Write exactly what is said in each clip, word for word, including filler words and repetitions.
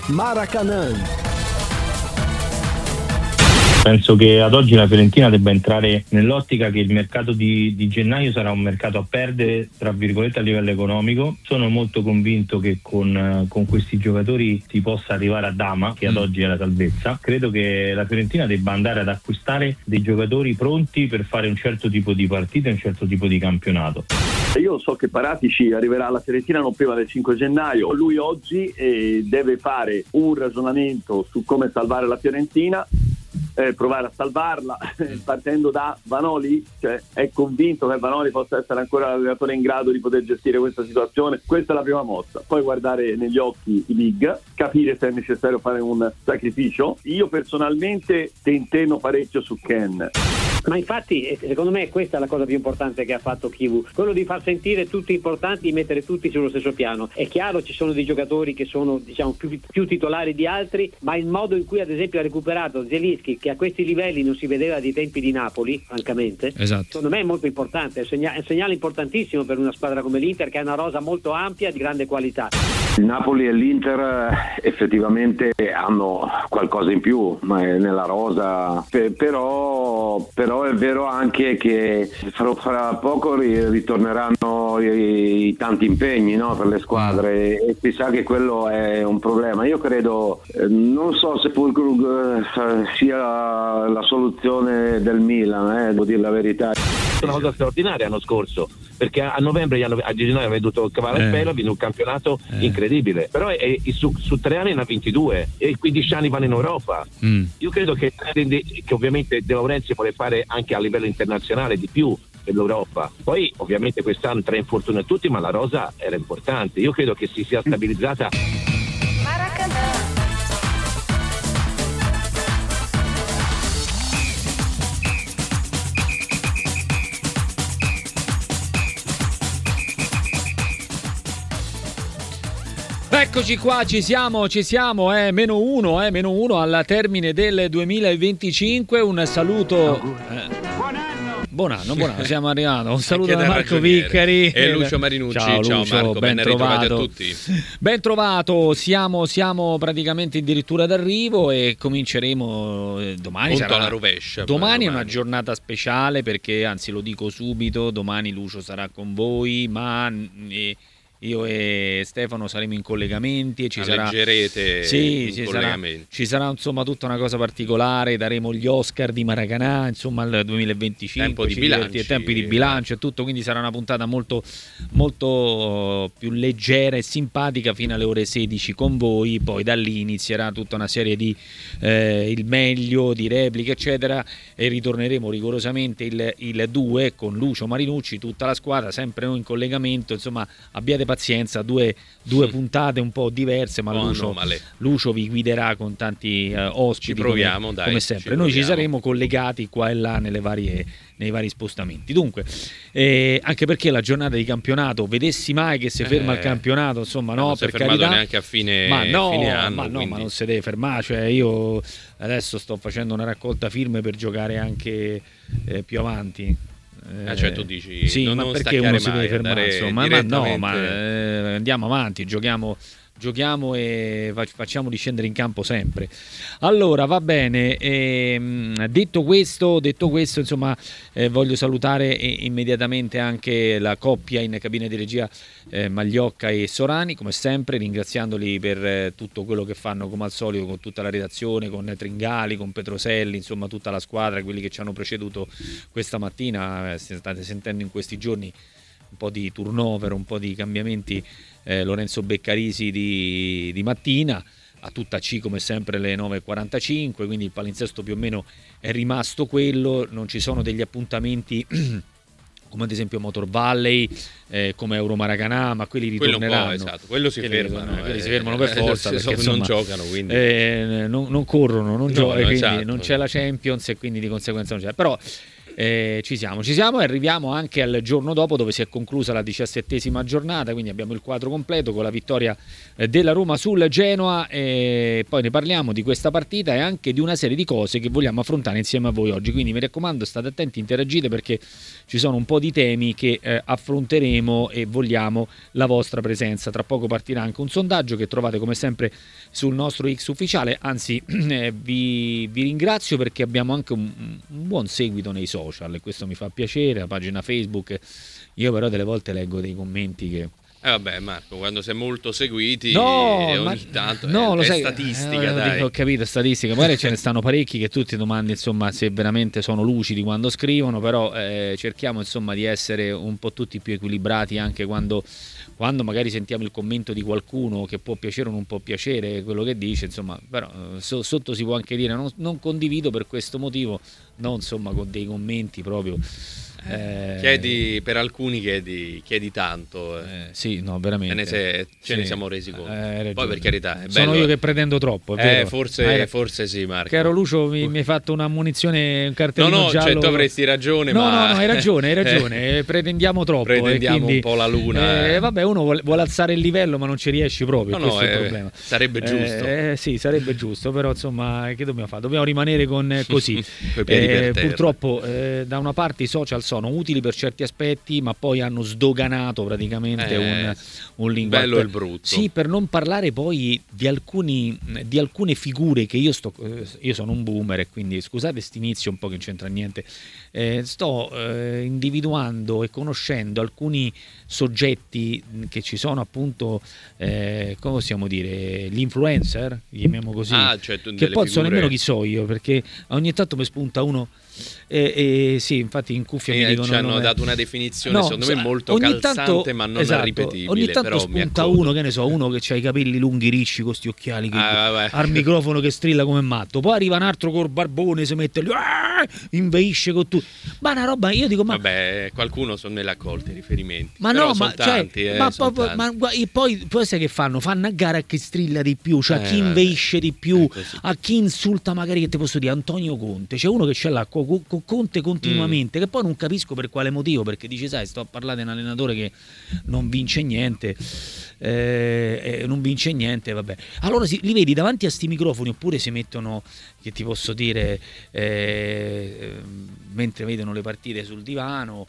Maracanã. Penso che ad oggi la Fiorentina debba entrare nell'ottica che il mercato di, di gennaio sarà un mercato a perdere, tra virgolette, a livello economico. Sono molto convinto che con, con questi giocatori si possa arrivare a Dama, che ad oggi è la salvezza. Credo che la Fiorentina debba andare ad acquistare dei giocatori pronti per fare un certo tipo di partita e un certo tipo di campionato. Io so che Paratici arriverà alla Fiorentina non prima del cinque gennaio. Lui oggi eh, deve fare un ragionamento su come salvare la Fiorentina. Eh, provare a salvarla partendo da Vanoli, cioè è convinto che Vanoli possa essere ancora l'allenatore in grado di poter gestire questa situazione. Questa è la prima mossa, poi guardare negli occhi i big, capire se è necessario fare un sacrificio. Io personalmente tentenno parecchio su Ken. Ma infatti secondo me questa è la cosa più importante che ha fatto Chivu, quello di far sentire tutti importanti e mettere tutti sullo stesso piano. È chiaro, ci sono dei giocatori che sono diciamo più, più titolari di altri, ma il modo in cui ad esempio ha recuperato Zielinski, che a questi livelli non si vedeva dai tempi di Napoli, francamente, esatto. Secondo me è molto importante, è un segnale, è un segnale importantissimo per una squadra come l'Inter, che ha una rosa molto ampia di grande qualità. Il Napoli e l'Inter effettivamente hanno qualcosa in più nella rosa, però, però è vero anche che fra, fra poco ritorneranno i, i tanti impegni, no, per le squadre, e si sa che quello è un problema. Io credo, non so se Fulkrug sia la soluzione del Milan, eh, devo dire la verità. Una cosa straordinaria l'anno scorso, perché a novembre gli hanno, a gennaio hanno veduto cavare il Eh. pelo, ha vinto un campionato Eh. incredibile, però è, è, su, su tre anni ne ha ventidue e quindici anni vanno in Europa. Mm. Io credo che, che ovviamente De Laurentiis vuole fare anche a livello internazionale di più per l'Europa. Poi ovviamente quest'anno tre infortuni a tutti, ma la rosa era importante. Io credo che si sia stabilizzata. Maracanã. Eccoci qua, ci siamo, ci siamo, eh, meno uno, eh, meno uno al termine del duemilaventicinque. Un saluto. Eh, buon anno, buon anno, siamo arrivati. Un saluto da Marco Viccari e Lucio Marinucci. Ciao, ciao Lucio, Marco, ben ben ritrovati trovato. a tutti. Ben trovato, siamo, siamo praticamente addirittura d'arrivo e cominceremo eh, domani. Punto Sarà alla rovescia. Domani è una giornata speciale perché, anzi lo dico subito, domani Lucio sarà con voi, ma eh, io e Stefano saremo in collegamenti e ci sarà Alleggerete sì, in ci sarà, collegamenti. ci sarà insomma tutta una cosa particolare, daremo gli Oscar di Maracanã insomma al duemilaventicinque, Tempo di ci bilanci. diverti- tempi di bilancio e tutto, quindi sarà una puntata molto, molto più leggera e simpatica fino alle ore sedici con voi, poi da lì inizierà tutta una serie di eh, il meglio, di repliche eccetera, e ritorneremo rigorosamente il, il due con Lucio Marinucci, tutta la squadra, sempre noi in collegamento, insomma abbiate pazienza, due, due puntate un po' diverse, ma Oh, Lucio, no, Lucio vi guiderà con tanti eh, ospiti, Ci proviamo, come, dai, come ci sempre. Noi ci proviamo. saremo collegati qua e là nelle varie, nei vari spostamenti. Dunque, eh, anche perché la giornata di campionato, vedessi mai che si ferma Eh, il campionato, insomma, no, non si è per fermato carità, neanche a fine, ma no, fine anno. ma, no quindi. ma non si deve fermare. Cioè, io adesso sto facendo una raccolta firme per giocare anche eh, più avanti. Ah, cioè tu dici sì, non, ma non perché staccare uno si mai, deve fermare? andare Insomma, ma no, ma direttamente- eh, andiamo avanti, giochiamo, giochiamo e fa- facciamo discendere in campo sempre. Allora, va bene. ehm, detto questo, detto questo, insomma, eh, voglio salutare eh, immediatamente anche la coppia in cabina di regia, eh, Magliocca e Sorani, come sempre, ringraziandoli per eh, tutto quello che fanno come al solito con tutta la redazione, con Tringali, con Petroselli, insomma tutta la squadra, quelli che ci hanno preceduto questa mattina. Eh, state sentendo in questi giorni un po' di turnover, un po' di cambiamenti. eh, Lorenzo Beccarisi di, di mattina, a tutta C come sempre alle nove e quarantacinque, quindi il palinsesto più o meno è rimasto quello, non ci sono degli appuntamenti come ad esempio Motor Valley, eh, come Euro Maracanã, ma quelli Quello un po', ritorneranno. esatto, quello si Quelli fermano, ritorneranno, quelli eh, si fermano per eh, forza, si perché so- non insomma, giocano, quindi. eh, non, non corrono, non No, giocano, no, quindi esatto. non c'è la Champions e quindi di conseguenza non c'è. Però Eh, ci siamo, ci siamo e arriviamo anche al giorno dopo dove si è conclusa la diciassettesima giornata, quindi abbiamo il quadro completo con la vittoria eh, della Roma sul Genoa e poi ne parliamo di questa partita e anche di una serie di cose che vogliamo affrontare insieme a voi oggi, quindi mi raccomando state attenti, interagite perché ci sono un po' di temi che eh, affronteremo e vogliamo la vostra presenza. Tra poco partirà anche un sondaggio che trovate come sempre sul nostro X ufficiale, anzi eh, vi, vi ringrazio perché abbiamo anche un, un buon seguito nei social e questo mi fa piacere, la pagina Facebook, io però delle volte leggo dei commenti che Eh vabbè Marco, quando sei molto seguiti no, eh, ogni ma, tanto no, è, lo è sai, statistica eh, dai. Ho capito, statistica, magari ce ne stanno parecchi che tu ti domandi insomma se veramente sono lucidi quando scrivono, però eh, cerchiamo insomma di essere un po' tutti più equilibrati anche quando, quando magari sentiamo il commento di qualcuno che può piacere o non può piacere quello che dice, insomma, però eh, so, sotto si può anche dire non, non condivido per questo motivo, no insomma con dei commenti proprio Eh, chiedi per alcuni chiedi, chiedi tanto eh. Eh, sì no veramente ce ne, se, ce sì. ne siamo resi conto eh, poi per carità è sono bello. Io che pretendo troppo è eh, vero. forse, Hai... forse sì Marco caro Lucio mi, mi hai fatto una munizione un cartellino no no giallo. Cioè, tu avresti ragione no ma... no no hai ragione hai ragione eh, pretendiamo troppo pretendiamo quindi, un po' la luna eh, eh. vabbè uno vuole, vuole alzare il livello ma non ci riesci proprio no, questo no, è il eh, problema sarebbe giusto eh, sì sarebbe giusto però insomma che dobbiamo fare dobbiamo rimanere con così coi piedi eh, per terra. Purtroppo eh, da una parte i social sono utili per certi aspetti ma poi hanno sdoganato praticamente eh, un, un linguaggio bello e il brutto. Sì, per non parlare poi di alcuni di alcune figure che io sto io sono un boomer e quindi scusate st'inizio un po' che non c'entra niente eh, sto eh, individuando e conoscendo alcuni soggetti che ci sono appunto eh, come possiamo dire gli influencer, li chiamiamo così, ah, cioè tu che poi figure... so nemmeno chi so io perché ogni tanto mi spunta uno e, e sì infatti in cuffia e mi dicono ci hanno no, dato una definizione no, secondo me molto ogni calzante tanto, ma non esatto, ripetibile ogni tanto però spunta uno che ne so uno che ha i capelli lunghi ricci con sti occhiali che ah, al microfono che strilla come matto poi arriva un altro col barbone si mette lì inveisce con tutto ma una roba io dico ma vabbè qualcuno sono nelle accolte i riferimenti ma però no sono ma, tanti, cioè, eh, ma, sono poi, tanti. ma poi, poi sai che fanno fanno a gara a chi strilla di più cioè a Eh, chi inveisce di più così. a chi insulta magari che ti posso dire Antonio Conte c'è uno che ce l'ha con Conte continuamente mm. che poi non capisco per quale motivo perché dice sai sto a parlare di un allenatore che non vince niente eh, eh, non vince niente vabbè allora si, li vedi davanti a sti microfoni oppure si mettono che ti posso dire eh, mentre vedono le partite sul divano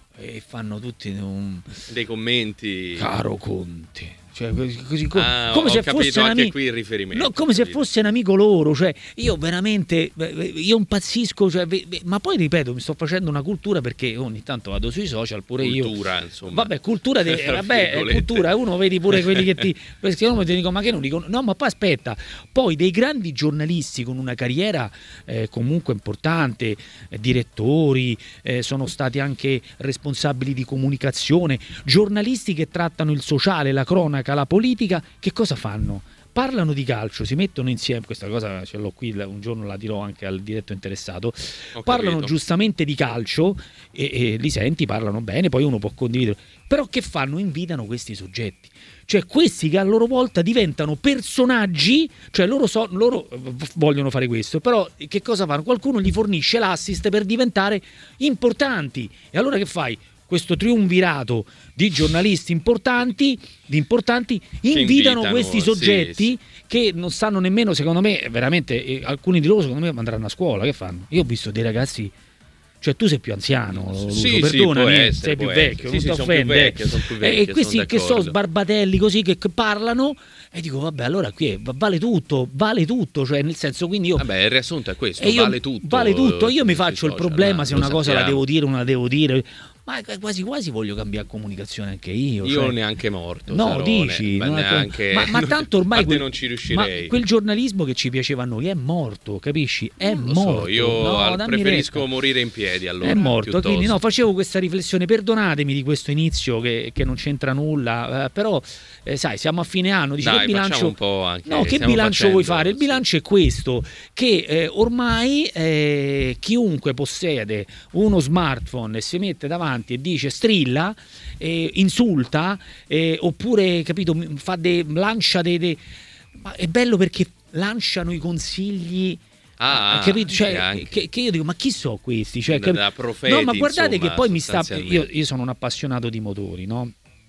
e fanno tutti un... dei commenti caro Conte cioè, così, co- ah, come se capito, fosse un anche amico qui il riferimento, no, come se fosse un amico loro cioè io veramente io impazzisco cioè, ma poi ripeto mi sto facendo una cultura perché ogni tanto vado sui social pure cultura, io cultura insomma vabbè cultura de- vabbè cultura uno vedi pure quelli che ti perché uno ti dico ma che non dicono no ma poi aspetta poi dei grandi giornalisti con una carriera eh, comunque importante eh, direttori eh, sono stati anche responsabili di comunicazione giornalisti che trattano il sociale la cronaca la politica, che cosa fanno? Parlano di calcio, si mettono insieme, questa cosa ce l'ho qui, un giorno la dirò anche al diretto interessato, Ho parlano capito. giustamente di calcio e, e li senti, parlano bene, poi uno può condividere, però che fanno? Invitano questi soggetti, cioè questi che a loro volta diventano personaggi, cioè loro, so, loro vogliono fare questo, però che cosa fanno? Qualcuno gli fornisce l'assist per diventare importanti e allora che fai? Questo triumvirato di giornalisti importanti, di importanti invitano, invitano questi soggetti sì, sì. che non sanno nemmeno, secondo me, veramente, eh, alcuni di loro secondo me andranno a scuola, che fanno? Io ho visto dei ragazzi, cioè tu sei più anziano, Lucio, sì, perdonami, sì, eh, essere, sei più essere. vecchio, Sì, non sì, ti sono più offende. vecchio, sono più vecchio, e questi sono che sono d'accordo. sbarbatelli così che, che parlano e dico vabbè allora qui è, vale tutto, vale tutto, cioè nel senso quindi io... Vabbè il riassunto è questo, e io, vale tutto. Vale tutto, io mi sui faccio il social, problema ah, se lo una cosa la sappiamo. devo dire o non la devo dire... Ma quasi quasi voglio cambiare comunicazione anche io. Io cioè... neanche morto. No, sarò, dici. ne... non è... neanche... ma, ma tanto ormai quel... quel... non ci riuscirei. Ma quel giornalismo che ci piaceva a noi è morto, capisci? È non lo morto. So, io no, al... preferisco retta. morire in piedi allora. È morto, piuttosto. quindi no, facevo questa riflessione, perdonatemi di questo inizio che, che non c'entra nulla, eh, però eh, sai, siamo a fine anno, dici Dai, che bilancio un po' anche, No, che bilancio facendo, vuoi fare? Il sì. bilancio è questo, che eh, ormai eh, chiunque possiede uno smartphone e si mette davanti e dice strilla, eh, insulta, eh, oppure capito, fa de, lancia dei... De... Ma è bello perché lanciano i consigli Ah, capito? Cioè, anche. che, che io dico, ma chi so questi? Cioè, Da- cap- da profeti, no, ma guardate insomma, che poi mi sta. sostanzialmente. Io, io sono un appassionato di motori, no?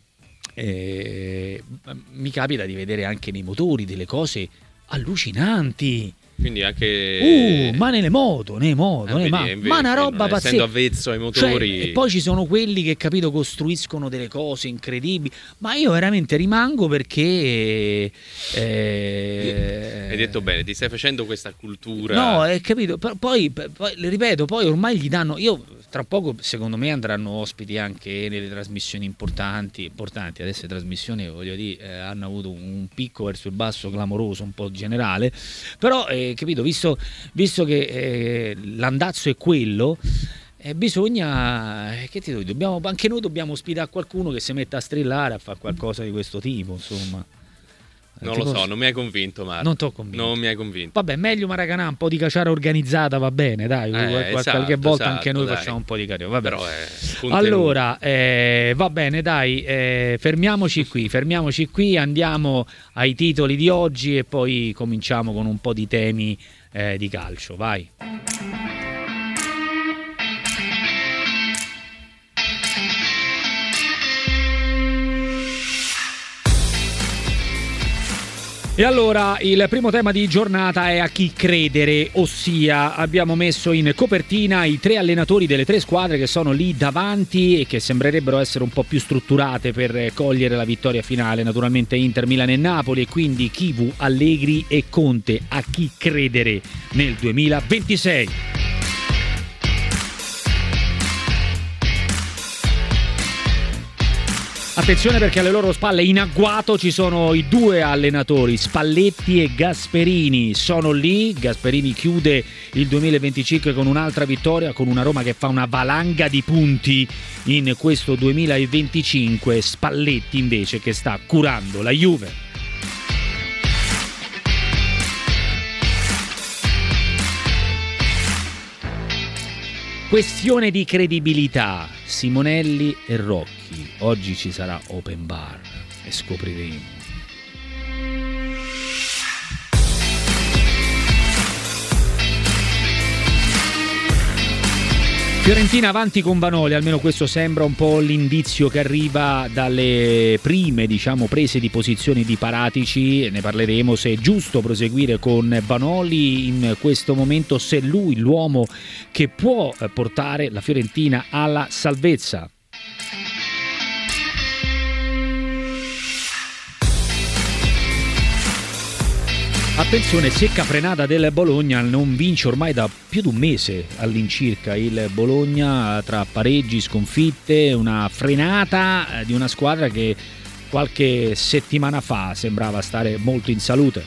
E mi capita di vedere anche nei motori delle cose allucinanti. Quindi anche Uh, ma nelle moto, nelle moto, Eh, nelle vedi, ma, invece, ma una roba non pazzesca. essendo avvezzo ai motori. Cioè, e poi ci sono quelli che, capito, costruiscono delle cose incredibili. Ma io veramente rimango perché. Eh, Hai detto bene, ti stai facendo questa cultura. No, hai capito? P- Poi, poi, le ripeto, poi ormai gli danno. Io tra poco, secondo me, andranno ospiti anche nelle trasmissioni importanti. importanti. Adesso le trasmissioni, voglio dire, eh, hanno avuto un picco verso il basso clamoroso, un po' generale. Però, eh, capito, visto, visto che eh, l'andazzo è quello. Eh, bisogna, eh, che ti dico, dobbiamo, anche noi dobbiamo ospitare qualcuno che si metta a strillare, a fare qualcosa di questo tipo, insomma. Non Ti lo so, posso- non mi hai convinto, Marco. Non t'ho convinto. Non mi hai convinto. Vabbè, meglio Maracanã, un po' di caciara organizzata va bene, dai, Eh, qual- esatto, qualche volta esatto, anche noi dai. facciamo un po' di cario. Vabbè. Però è contenuto. Allora, eh, va bene, dai, eh, fermiamoci qui, fermiamoci qui, andiamo ai titoli di oggi e poi cominciamo con un po' di temi eh, di calcio, vai. E allora il primo tema di giornata è a chi credere, ossia abbiamo messo in copertina i tre allenatori delle tre squadre che sono lì davanti e che sembrerebbero essere un po' più strutturate per cogliere la vittoria finale, naturalmente Inter, Milan e Napoli, e quindi Chivu, Allegri e Conte, a chi credere nel duemilaventisei. Attenzione perché alle loro spalle in agguato ci sono i due allenatori, Spalletti e Gasperini. Sono lì, Gasperini chiude il duemilaventicinque con un'altra vittoria, con una Roma che fa una valanga di punti in questo duemilaventicinque. Spalletti invece che sta curando la Juve. Questione di credibilità, Simonelli e Rocchi. Oggi ci sarà open bar e scopriremo. Fiorentina avanti con Vanoli, almeno questo sembra un po' l'indizio che arriva dalle prime, diciamo, prese di posizioni di Paratici. Ne parleremo, se è giusto proseguire con Vanoli in questo momento, se è lui l'uomo che può portare la Fiorentina alla salvezza. Attenzione, secca frenata del Bologna, non vince ormai da più di un mese all'incirca il Bologna, tra pareggi, sconfitte, una frenata di una squadra che qualche settimana fa sembrava stare molto in salute.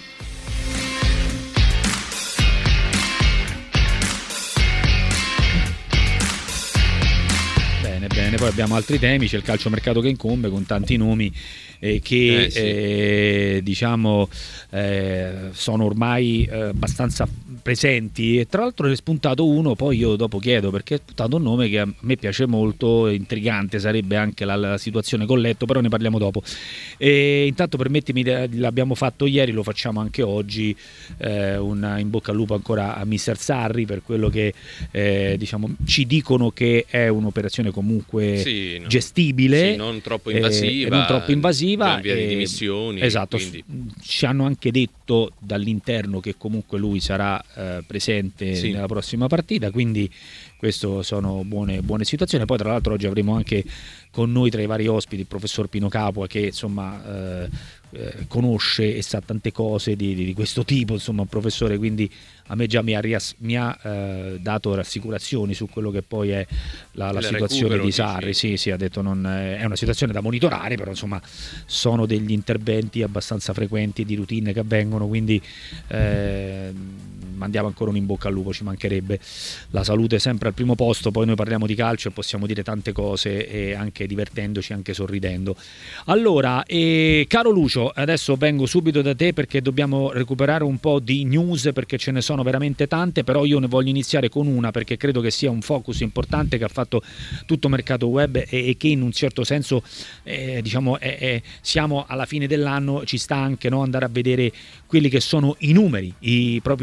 Bene, bene, poi abbiamo altri temi, c'è il calciomercato che incombe con tanti nomi eh, che Eh, sì. eh, diciamo eh, sono ormai eh, abbastanza presenti, e tra l'altro ne è spuntato uno, poi io dopo chiedo perché è spuntato un nome che a me piace molto, intrigante sarebbe anche la, la situazione con Letto, però ne parliamo dopo. E intanto permettimi, l'abbiamo fatto ieri, lo facciamo anche oggi, eh, un in bocca al lupo ancora a mister Sarri per quello che eh, diciamo ci dicono che è un'operazione comunque Sì, no. gestibile, Sì, non troppo eh, invasiva, non troppo invasiva, già in via di e- dimissioni, esatto, quindi- ci hanno anche detto dall'interno che comunque lui sarà eh, presente Sì. nella prossima partita, quindi questo sono buone, buone situazioni. Poi tra l'altro oggi avremo anche con noi tra i vari ospiti il professor Pino Capua che insomma eh, eh, conosce e sa tante cose di, di- di questo tipo, insomma un professore, quindi a me già mi ha, riass- mi ha eh, dato rassicurazioni su quello che poi è la, la Il situazione recupero, di dici? Sarri. Sì, sì, ha detto non è una situazione da monitorare, però insomma sono degli interventi abbastanza frequenti di routine che avvengono, quindi eh, mandiamo ancora un in bocca al lupo, ci mancherebbe. La salute è sempre al primo posto, poi noi parliamo di calcio e possiamo dire tante cose, e anche divertendoci, anche sorridendo. Allora, eh, caro Lucio, adesso vengo subito da te perché dobbiamo recuperare un po' di news, perché ce ne sono veramente tante, però io ne voglio iniziare con una perché credo che sia un focus importante che ha fatto tutto mercato web, e, e che in un certo senso eh, diciamo è, è, siamo alla fine dell'anno, ci sta anche, no, andare a vedere quelli che sono i numeri, i propri stretti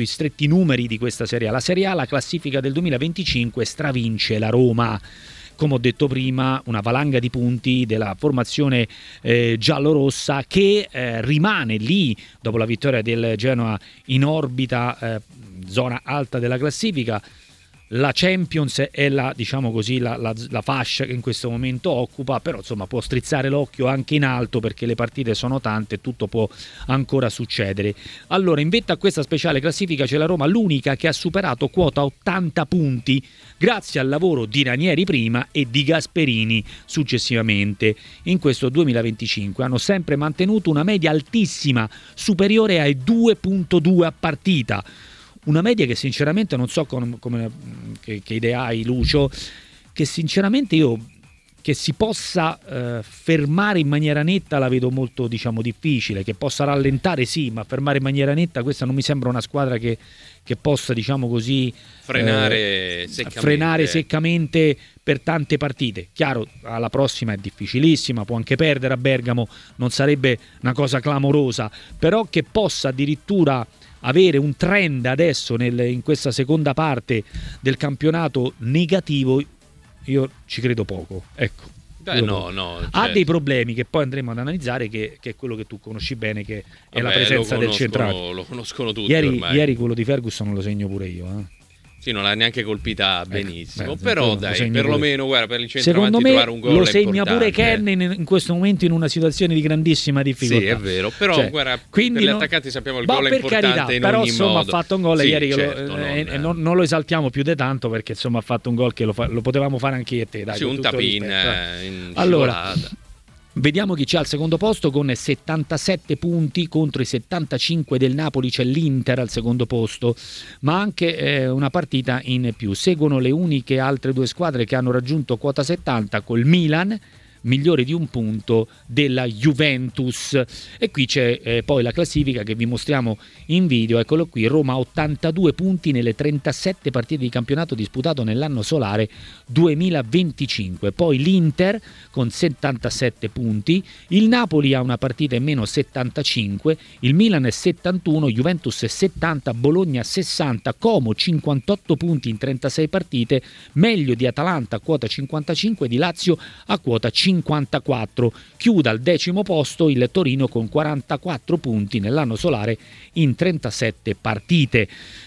i numeri di questa Serie A. La Serie A, la classifica del duemilaventicinque, stravince la Roma. Come ho detto prima, una valanga di punti della formazione eh, giallorossa che eh, rimane lì dopo la vittoria del Genoa in orbita, eh, zona alta della classifica. La Champions è la, diciamo così, la, la, la fascia che in questo momento occupa, però insomma può strizzare l'occhio anche in alto perché le partite sono tante e tutto può ancora succedere. Allora, in vetta a questa speciale classifica c'è la Roma, l'unica che ha superato quota ottanta punti grazie al lavoro di Ranieri prima e di Gasperini successivamente. In questo duemilaventicinque hanno sempre mantenuto una media altissima, superiore ai due virgola due a partita. Una media che sinceramente non so come, come, che, che idea hai, Lucio, che sinceramente io che si possa eh, fermare in maniera netta la vedo molto, diciamo, difficile, che possa rallentare sì, ma fermare in maniera netta questa non mi sembra una squadra che, che possa, diciamo così, frenare, eh, seccamente. frenare seccamente per tante partite. Chiaro, alla prossima è difficilissima, può anche perdere a Bergamo, non sarebbe una cosa clamorosa, però che possa addirittura avere un trend adesso nel, in questa seconda parte del campionato negativo, io ci credo poco, ecco. Beh, no, no, certo. Ha dei problemi che poi andremo ad analizzare, che, che è quello che tu conosci bene, che è Vabbè, la presenza del centrale. Lo conoscono tutti ieri, ormai. Ieri quello di Ferguson lo segno pure io, eh. Sì, non l'ha neanche colpita benissimo, eh, beh, però dai, perlomeno guarda, per il centravanti trovare un gol lo segna importante. pure Ken in, in questo momento in una situazione di grandissima difficoltà. Sì, è vero, però cioè, guarda, quindi per gli non... attaccanti sappiamo il Ma gol è per importante carità, in però ogni insomma modo. ha fatto un gol sì, ieri certo, che lo, non... eh, non, non lo esaltiamo più di tanto perché insomma ha fatto un gol che lo, fa, lo potevamo fare anche io e te, dai, sì, con un tutto tap-in rispetto. in Allora, scivolata. vediamo chi c'è al secondo posto con settantasette punti contro i settantacinque del Napoli. C'è l'Inter al secondo posto, ma anche eh, una partita in più. Seguono le uniche altre due squadre che hanno raggiunto quota settanta, col Milan migliore di un punto della Juventus. E qui c'è eh, poi la classifica che vi mostriamo in video, eccolo qui. Roma ottantadue punti nelle trentasette partite di campionato disputato nell'anno solare duemilaventicinque. Poi l'Inter con settantasette punti, il Napoli ha una partita in meno, settantacinque, il Milan è settantuno, Juventus è settanta, Bologna sessanta, Como cinquantotto punti in trentasei partite, meglio di Atalanta a quota cinquantacinque, di Lazio a quota cinquantaquattro. Chiude al decimo posto il Torino con quarantaquattro punti nell'anno solare in trentasette partite.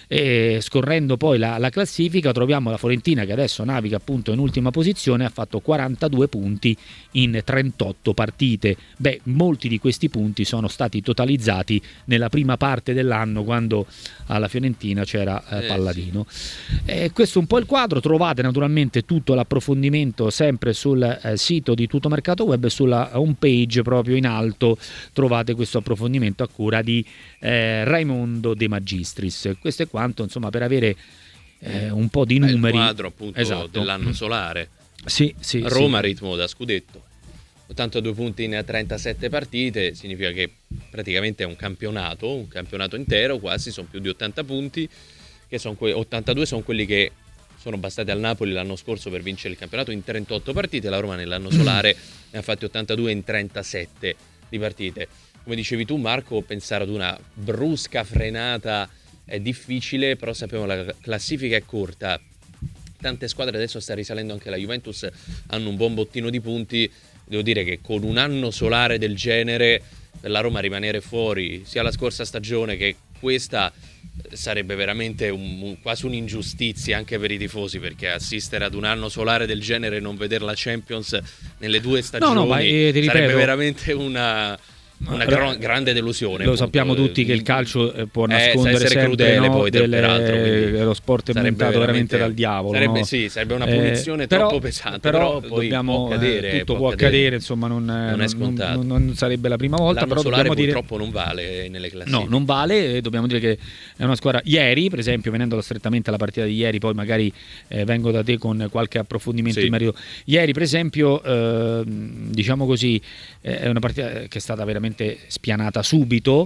E scorrendo poi la, la classifica troviamo la Fiorentina che adesso naviga appunto in ultima posizione, ha fatto quarantadue punti in trentotto partite. Beh, molti di questi punti sono stati totalizzati nella prima parte dell'anno quando alla Fiorentina c'era eh, eh, Palladino. Sì. E questo è un po' il quadro. Trovate naturalmente tutto l'approfondimento sempre sul eh, sito di Tutto Mercato Web e sulla home page proprio in alto trovate questo approfondimento a cura di eh, Raimondo De Magistris. Questo è quanto, insomma, per avere eh, un po' di numeri. Il quadro appunto esatto. dell'anno solare. Sì, sì, Roma sì. ritmo da scudetto. ottantadue punti in trentasette partite, significa che praticamente è un campionato, un campionato intero, quasi sono più di ottanta punti, che sono que- ottantadue sono quelli che sono bastati al Napoli l'anno scorso per vincere il campionato in trentotto partite. La Roma nell'anno solare ne ha fatti ottantadue in trentasette di partite. Come dicevi tu, Marco, pensare ad una brusca frenata è difficile, però sappiamo che la classifica è corta. Tante squadre, adesso sta risalendo anche la Juventus, hanno un buon bottino di punti. Devo dire che con un anno solare del genere per la Roma rimanere fuori sia la scorsa stagione che questa sarebbe veramente un, un, quasi un'ingiustizia anche per i tifosi, perché assistere ad un anno solare del genere e non vedere la Champions nelle due stagioni no, no, ma, eh, ti sarebbe ripeto, veramente una una gr- grande delusione. Lo appunto. sappiamo tutti che il calcio eh, può eh, nascondere sempre crudele, no, poi, delle, peraltro, lo sport è montato veramente dal diavolo. Sarebbe, no? sì, sarebbe una punizione eh, troppo però, pesante, però, però poi dobbiamo, può cadere, tutto può può cadere, cadere, insomma non, non è scontato. Non, non sarebbe la prima volta. L'anno però solare dobbiamo purtroppo dire... non vale nelle classifiche. No, non vale, dobbiamo dire che è una squadra. Ieri, per esempio, venendo strettamente alla partita di ieri, poi magari eh, vengo da te con qualche approfondimento sì. in merito. Ieri, per esempio, eh, diciamo così, eh, è una partita che è stata veramente spianata subito.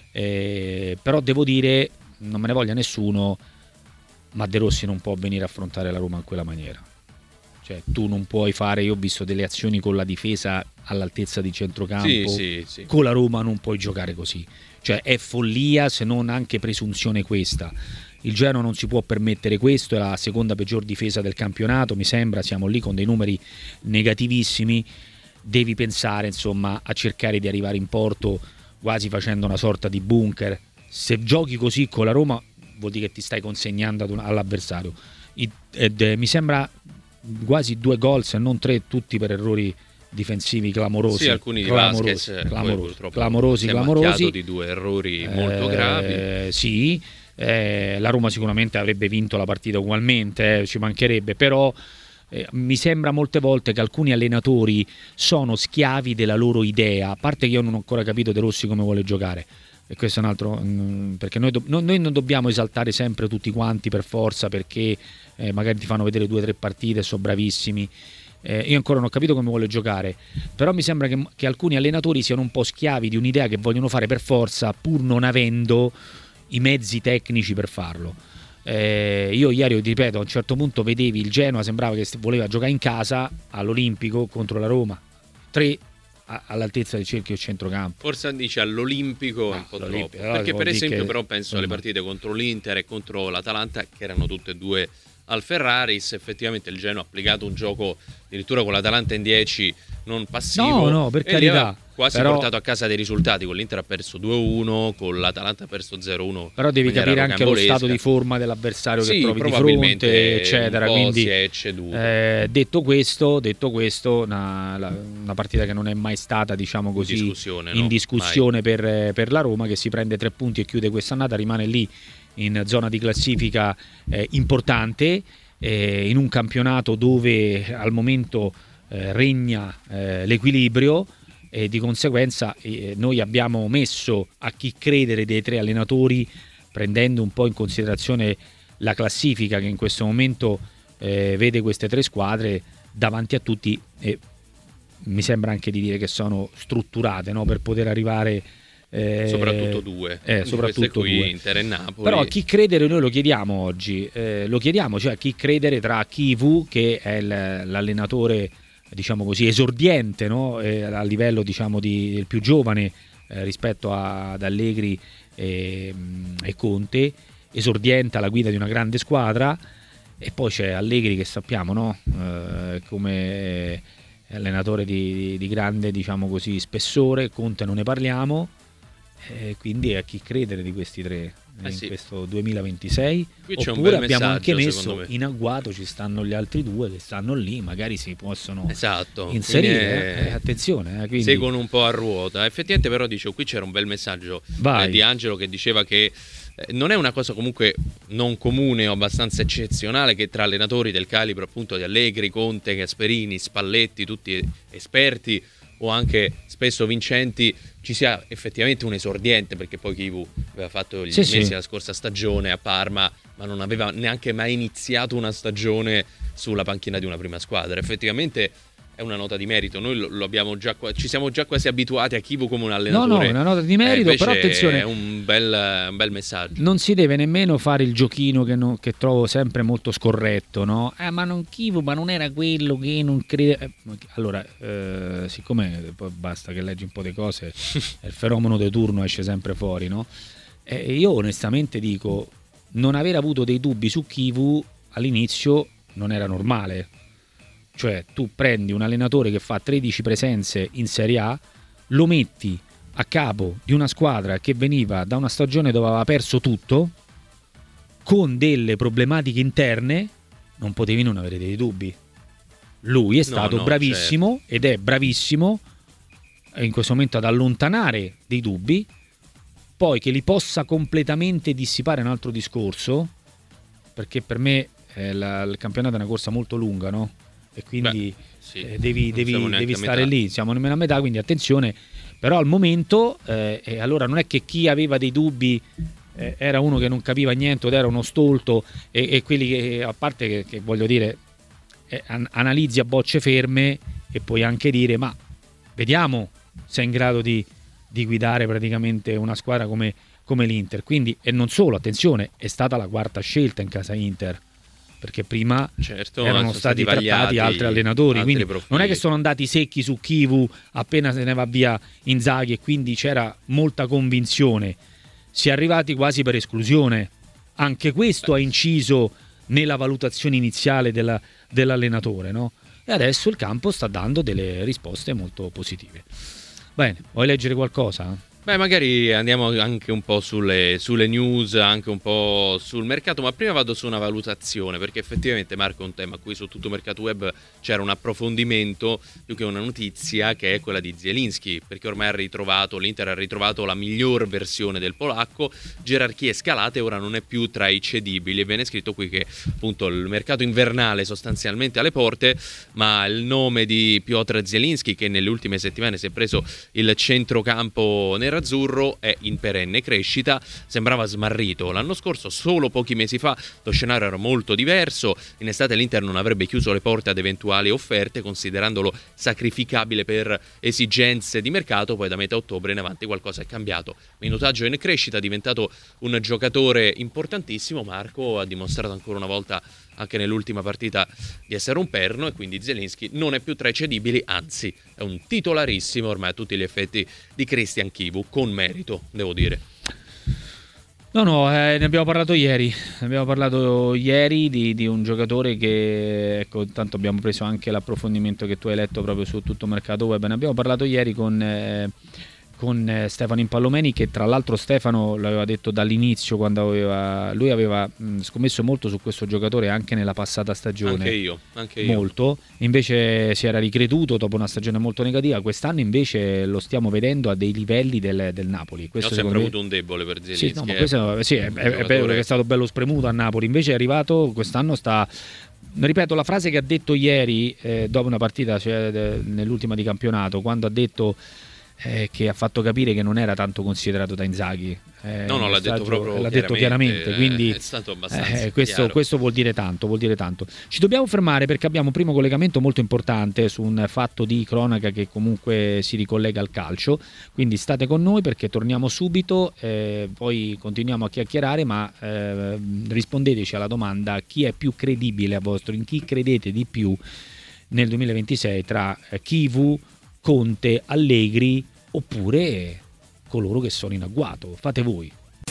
Eh, però devo dire, non me ne voglia nessuno, ma De Rossi non può venire a affrontare la Roma in quella maniera. Cioè, tu non puoi fare, io ho visto delle azioni con la difesa all'altezza di centrocampo, sì, sì, sì. con la Roma non puoi giocare così. Cioè, è follia, se non anche presunzione questa. il Genoa non si può permettere questo, è la seconda peggior difesa del campionato, mi sembra, siamo lì con dei numeri negativissimi, devi pensare insomma a cercare di arrivare in porto quasi facendo una sorta di bunker. Se giochi così con la Roma vuol dire che ti stai consegnando ad un, all'avversario. I, ed, eh, mi sembra quasi due gol se non tre, tutti per errori difensivi clamorosi, sì, alcuni di clamorosi, Vasquez, clamorosi, poi clamorosi, si è clamorosi. macchiato di due errori molto eh, gravi. Sì, eh, la Roma sicuramente avrebbe vinto la partita ugualmente, eh, ci mancherebbe, però eh, mi sembra molte volte che alcuni allenatori sono schiavi della loro idea, a parte che io non ho ancora capito De Rossi come vuole giocare, e questo è un altro, mh, perché noi, do, noi non dobbiamo esaltare sempre tutti quanti per forza, perché eh, magari ti fanno vedere due o tre partite e sono bravissimi. Eh, io ancora non ho capito come vuole giocare, però mi sembra che, che alcuni allenatori siano un po' schiavi di un'idea che vogliono fare per forza, pur non avendo i mezzi tecnici per farlo. Eh, io ieri, ripeto, a un certo punto vedevi il Genoa, sembrava che voleva giocare in casa all'Olimpico contro la Roma, tre a, all'altezza del cerchio centrocampo. Forse dice all'Olimpico no, un po' all'Olimpico, troppo, perché per esempio che, però penso insomma, alle partite contro l'Inter e contro l'Atalanta, che erano tutte e due al Ferraris, effettivamente il Genoa ha applicato un gioco addirittura con l'Atalanta in dieci non passivo, no no per e carità, quasi però, portato a casa dei risultati. Con l'Inter ha perso due a uno, con l'Atalanta ha perso zero a uno, però devi capire anche lo stato di forma dell'avversario sì, che trovi di fronte, eccetera, quindi si è ecceduto. Eh, detto questo detto questo una, la, una partita che non è mai stata, diciamo così, in discussione, in no? discussione per, per la Roma, che si prende tre punti e chiude quest'annata, rimane lì in zona di classifica eh, importante, eh, in un campionato dove al momento eh, regna eh, l'equilibrio, e di conseguenza eh, noi abbiamo messo a chi credere dei tre allenatori, prendendo un po' in considerazione la classifica che in questo momento eh, vede queste tre squadre davanti a tutti, e mi sembra anche di dire che sono strutturate, no? Per poter arrivare Eh, soprattutto due, eh, soprattutto qui, due. Inter e Napoli. Però a chi credere noi lo chiediamo oggi, eh, lo chiediamo, cioè a chi credere tra Chivu, che è il, l'allenatore, diciamo così, esordiente, no? eh, a livello, diciamo, di, del più giovane eh, rispetto a, ad Allegri e, e Conte, esordiente alla guida di una grande squadra, e poi c'è Allegri che sappiamo, no? eh, come allenatore di, di, di grande, diciamo così, spessore. Conte non ne parliamo. Eh, quindi a chi credere di questi tre eh, in sì. questo duemilaventisei. Qui c'è oppure un bel abbiamo anche messaggio, messo in agguato, ci stanno gli altri due che stanno lì, magari si possono esatto. inserire, è... eh, attenzione, eh, quindi... seguono un po' a ruota. Effettivamente però dicevo, qui c'era un bel messaggio eh, di Angelo che diceva che eh, non è una cosa comunque non comune o abbastanza eccezionale che tra allenatori del calibro appunto di Allegri, Conte, Gasperini, Spalletti, tutti esperti o anche spesso vincenti, ci sia effettivamente un esordiente, perché poi Chivu aveva fatto gli sì, mesi sì. la scorsa stagione a Parma, ma non aveva neanche mai iniziato una stagione sulla panchina di una prima squadra. Effettivamente è una nota di merito, noi lo, lo abbiamo già, ci siamo già quasi abituati a Chivu come un allenatore. No, no, una nota di merito, eh, però attenzione, è un bel, un bel messaggio. Non si deve nemmeno fare il giochino che, non, che trovo sempre molto scorretto, no? Eh, ma non Chivu, ma non era quello che non crede. Eh, allora, eh, siccome poi basta che leggi un po' di cose, il fenomeno di turno esce sempre fuori, no? Eh, io onestamente dico, non aver avuto dei dubbi su Chivu all'inizio non era normale. Cioè tu prendi un allenatore che fa tredici presenze in Serie A, lo metti a capo di una squadra che veniva da una stagione dove aveva perso tutto, con delle problematiche interne, non potevi non avere dei dubbi. Lui è stato no, no, bravissimo, certo. ed è bravissimo in questo momento ad allontanare dei dubbi. Poi che li possa completamente dissipare è un altro discorso, perché per me eh, la, il campionato è una corsa molto lunga, no? E quindi Beh, sì, eh, devi, devi, devi stare metà. lì, siamo nemmeno a metà, quindi attenzione. Però al momento eh, e allora non è che chi aveva dei dubbi eh, era uno che non capiva niente ed era uno stolto, e, e quelli che, a parte che, che voglio dire, eh, an- analizzi a bocce ferme e puoi anche dire ma vediamo se è in grado di, di guidare praticamente una squadra come, come l'Inter. Quindi, e non solo, attenzione, è stata la quarta scelta in casa Inter, perché prima certo, erano sono stati, stati trattati altri allenatori, altri quindi profili. non è che sono andati secchi su Chivu appena se ne va via Inzaghi, e quindi c'era molta convinzione. Si è arrivati quasi per esclusione, anche questo ha inciso nella valutazione iniziale della, dell'allenatore, no? E adesso il campo sta dando delle risposte molto positive. Bene, vuoi leggere qualcosa? Beh, magari andiamo anche un po' sulle, sulle news, anche un po' sul mercato, ma prima vado su una valutazione, perché effettivamente, Marco, è un tema qui su tutto Mercato Web c'era un approfondimento più che una notizia, che è quella di Zielinski, perché ormai ha ritrovato, l'Inter ha ritrovato la miglior versione del polacco, gerarchie scalate, ora non è più tra i cedibili. E viene scritto qui che appunto il mercato invernale sostanzialmente alle porte, ma il nome di Piotr Zielinski, che nelle ultime settimane si è preso il centrocampo nero azzurro, è in perenne crescita. Sembrava smarrito l'anno scorso, solo pochi mesi fa lo scenario era molto diverso, in estate l'Inter non avrebbe chiuso le porte ad eventuali offerte considerandolo sacrificabile per esigenze di mercato. Poi da metà ottobre in avanti qualcosa è cambiato, minutaggio in crescita, è diventato un giocatore importantissimo. Marco ha dimostrato ancora una volta anche nell'ultima partita di essere un perno, e quindi Zielinski non è più tra i cedibili, anzi è un titolarissimo ormai a tutti gli effetti di Christian Chivu, con merito, devo dire. No, no, eh, ne abbiamo parlato ieri, ne abbiamo parlato ieri di, di un giocatore che, ecco, tanto abbiamo preso anche l'approfondimento che tu hai letto proprio su tutto Mercato Web, ne abbiamo parlato ieri con... Eh, con Stefano Impallomeni, che tra l'altro Stefano l'aveva detto dall'inizio, quando aveva, lui aveva mh, scommesso molto su questo giocatore anche nella passata stagione. Anche io, anche io. Molto, invece si era ricreduto dopo una stagione molto negativa. Quest'anno invece lo stiamo vedendo a dei livelli del, del Napoli. Questo ho sempre me... avuto un debole per Zielinski. Sì, no, ma questo, sì, è, è, è bello, che è stato bello spremuto a Napoli, invece è arrivato quest'anno, sta... Ripeto la frase che ha detto ieri eh, dopo una partita, cioè de, nell'ultima di campionato, quando ha detto Eh, che ha fatto capire che non era tanto considerato da Inzaghi. Eh, no, no, l'ha detto proprio l'ha detto chiaramente, quindi è stato abbastanza eh, questo, questo vuol dire tanto, vuol dire tanto. Ci dobbiamo fermare perché abbiamo un primo collegamento molto importante su un fatto di cronaca che comunque si ricollega al calcio, quindi state con noi perché torniamo subito, eh, poi continuiamo a chiacchierare, ma eh, rispondeteci alla domanda: chi è più credibile a vostro, in chi credete di più nel duemilaventisei tra Chivu, Conte, Allegri oppure coloro che sono in agguato? Fate voi.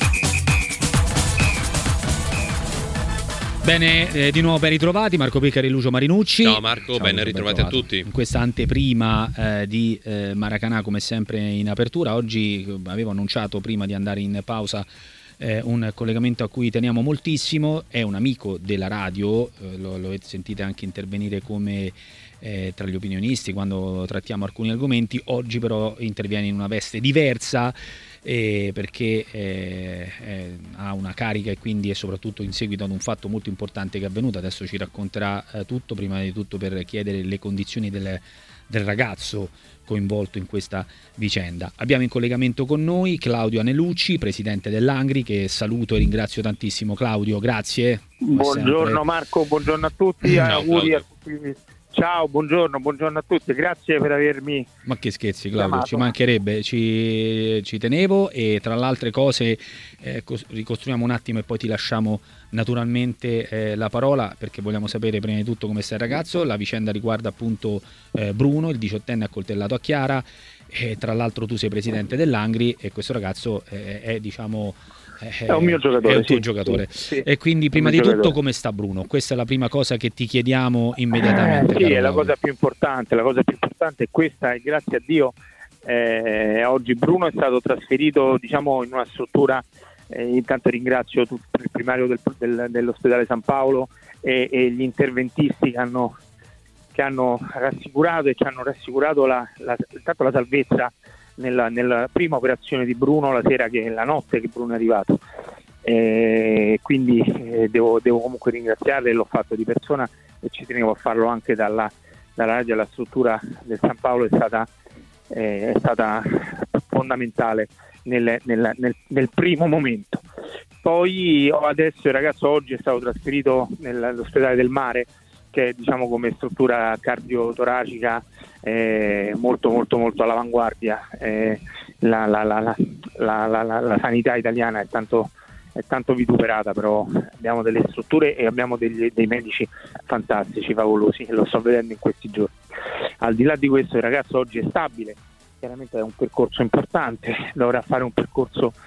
Bene, eh, di nuovo ben ritrovati Marco Peccari e Lucio Marinucci. Ciao Marco, Ciao, ben Lucio, ritrovati ben a tutti. In questa anteprima eh, di eh, Maracanã, come sempre in apertura. Oggi avevo annunciato prima di andare in pausa eh, un collegamento a cui teniamo moltissimo, è un amico della radio, eh, lo, lo sentite anche intervenire come Eh, tra gli opinionisti quando trattiamo alcuni argomenti. Oggi però interviene in una veste diversa eh, perché eh, eh, ha una carica e quindi è soprattutto in seguito ad un fatto molto importante che è avvenuto. Adesso ci racconterà eh, tutto, prima di tutto per chiedere le condizioni del, del ragazzo coinvolto in questa vicenda. Abbiamo in collegamento con noi Claudio Anelucci, presidente dell'Angri, che saluto e ringrazio tantissimo. Claudio, grazie. Buongiorno sempre. Marco, buongiorno a tutti, Ciao, auguri a tutti. Ciao, buongiorno, buongiorno a tutti, grazie per avermi. Ma che scherzi, Claudio, chiamato. Ci mancherebbe, ci, ci tenevo, e tra le altre cose eh, ricostruiamo un attimo e poi ti lasciamo naturalmente eh, la parola, perché vogliamo sapere prima di tutto come sta il ragazzo. La vicenda riguarda appunto eh, Bruno, il diciottenne accoltellato a Chiara, e tra l'altro tu sei presidente dell'Angri e questo ragazzo eh, è diciamo... È un mio giocatore, è un tuo sì, giocatore. Sì, sì. E quindi prima di giocatore. tutto come sta Bruno? Questa è la prima cosa che ti chiediamo immediatamente. Eh, sì, è la Claudio. cosa più importante, la cosa più importante è questa, e grazie a Dio eh, oggi Bruno è stato trasferito, diciamo, in una struttura, eh, intanto ringrazio tutto il primario del, del, dell'ospedale San Paolo e, e gli interventisti che hanno, che hanno rassicurato e ci hanno rassicurato la, la, intanto la salvezza Nella, nella prima operazione di Bruno, la sera che la notte che Bruno è arrivato, eh, quindi eh, devo, devo comunque ringraziarle, l'ho fatto di persona e ci tenevo a farlo anche dalla, dalla radio. La struttura del San Paolo è stata, eh, è stata fondamentale nel, nel, nel, nel primo momento. Poi adesso il ragazzo oggi è stato trasferito nell'ospedale del Mare, che è, diciamo, come struttura cardiotoracica eh, molto molto molto all'avanguardia. Eh, la, la, la, la, la, la, la, la sanità italiana è tanto, è tanto vituperata, però abbiamo delle strutture e abbiamo degli, dei medici fantastici, favolosi, lo sto vedendo in questi giorni. Al di là di questo il ragazzo oggi è stabile, chiaramente è un percorso importante, dovrà fare un percorso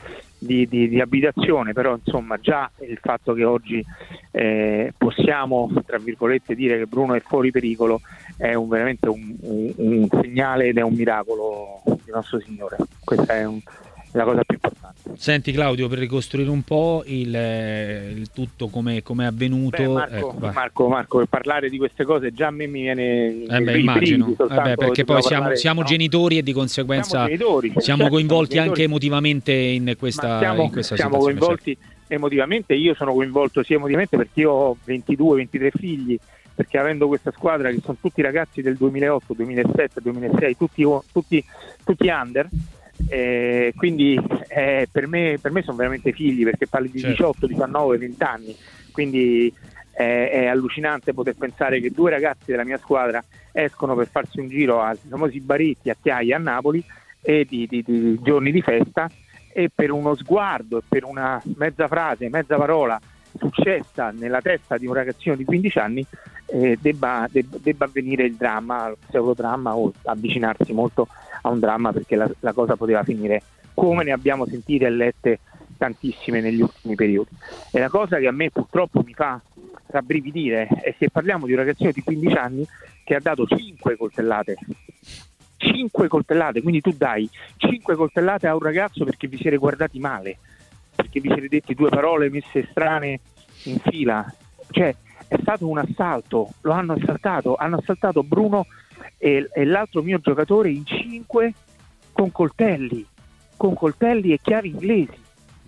di, di, di abitazione, però insomma già il fatto che oggi eh, possiamo tra virgolette dire che Bruno è fuori pericolo è un, veramente un, un, un segnale ed è un miracolo di nostro Signore. Questa è un la cosa più importante. Senti Claudio, per ricostruire un po' il, il tutto come è avvenuto. Beh, Marco, ecco, Marco, Marco, per parlare di queste cose già a me mi viene eh beh, immagino, eh beh, perché poi siamo, parlare, siamo no? genitori e di conseguenza siamo, genitori, certo, coinvolti siamo anche emotivamente in questa, siamo, in questa siamo situazione. coinvolti certo. emotivamente, io sono coinvolto sia emotivamente perché io ho ventidue ventitré figli, perché avendo questa squadra che sono tutti ragazzi del duemilaotto, duemilasette, duemilasei, tutti, tutti, tutti under. Eh, quindi eh, per me, per me sono veramente figli, perché parli di certo. diciotto, diciannove, venti anni, quindi eh, è allucinante poter pensare che due ragazzi della mia squadra escono per farsi un giro ai famosi baretti a Chiaia a Napoli e di, di, di giorni di festa, e per uno sguardo e per una mezza frase, mezza parola successa nella testa di un ragazzino di quindici anni eh, debba, debba, debba avvenire il dramma, lo pseudodramma, o avvicinarsi molto a un dramma, perché la, la cosa poteva finire come ne abbiamo sentite e lette tantissime negli ultimi periodi. E la cosa che a me purtroppo mi fa rabbrividire è che parliamo di un ragazzino di quindici anni che ha dato cinque coltellate cinque coltellate, quindi tu dai cinque coltellate a un ragazzo perché vi siete guardati male, perché vi siete detti due parole messe strane in fila. Cioè è stato un assalto, lo hanno assaltato, hanno assaltato Bruno e, e l'altro mio giocatore in cinque con coltelli, con coltelli e chiavi inglesi.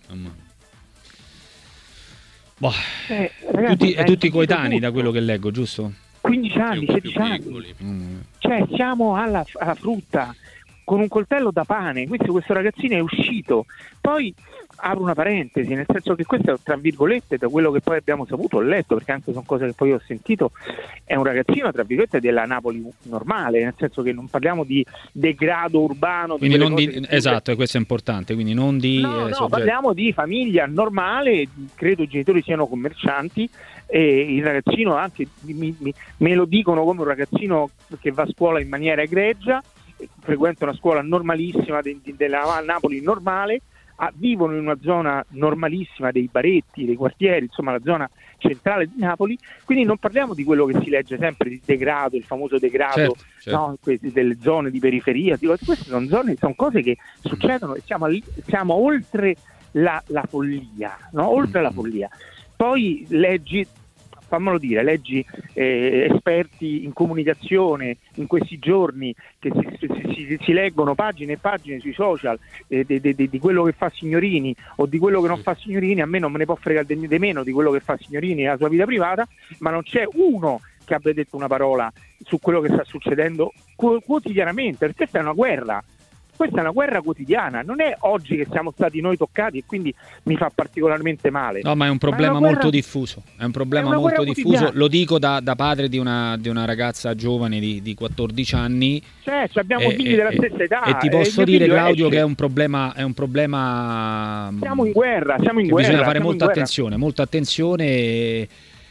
Boh. Eh, ragazzi, tutti, tutti coetanei tutto. Da quello che leggo, giusto? quindici anni, sedici anni. Mm. Cioè siamo alla, alla frutta con un coltello da pane. Questo, questo ragazzino è uscito. Poi apro una parentesi, nel senso che questo è, tra virgolette, da quello che poi abbiamo saputo, ho letto, perché anche sono cose che poi ho sentito, è un ragazzino tra virgolette della Napoli normale, nel senso che non parliamo di degrado urbano, quindi non di, esatto, e questo è importante, quindi non di no, eh, no, parliamo di famiglia normale, credo i genitori siano commercianti e il ragazzino anche mi, mi, me lo dicono come un ragazzino che va a scuola in maniera egregia, frequenta una scuola normalissima de, de, della Napoli normale. Ah, vivono in una zona normalissima dei baretti, dei quartieri, insomma la zona centrale di Napoli, quindi non parliamo di quello che si legge sempre di degrado, il famoso degrado, certo, certo. No, questi, delle zone di periferia, queste sono zone, sono cose che succedono e siamo, siamo oltre la, la follia, no? Oltre la follia. Poi leggi, fammelo dire, leggi eh, esperti in comunicazione in questi giorni che si, si, si, si leggono pagine e pagine sui social eh, de, de, de, di quello che fa Signorini o di quello che non fa Signorini. A me non me ne può fregare di, di meno di quello che fa Signorini nella sua vita privata, ma non c'è uno che abbia detto una parola su quello che sta succedendo quotidianamente, perché questa è una guerra. Questa è una guerra quotidiana, non è oggi che siamo stati noi toccati e quindi mi fa particolarmente male. No, ma è un problema è molto guerra... diffuso, è un problema è molto diffuso, lo dico da, da padre di una, di una ragazza giovane di, di quattordici anni. Cioè, abbiamo figli della stessa età. E ti posso dire, Claudio, esce. che è un problema, è un problema... Siamo in guerra, siamo in guerra. Bisogna fare molta attenzione, molta attenzione e...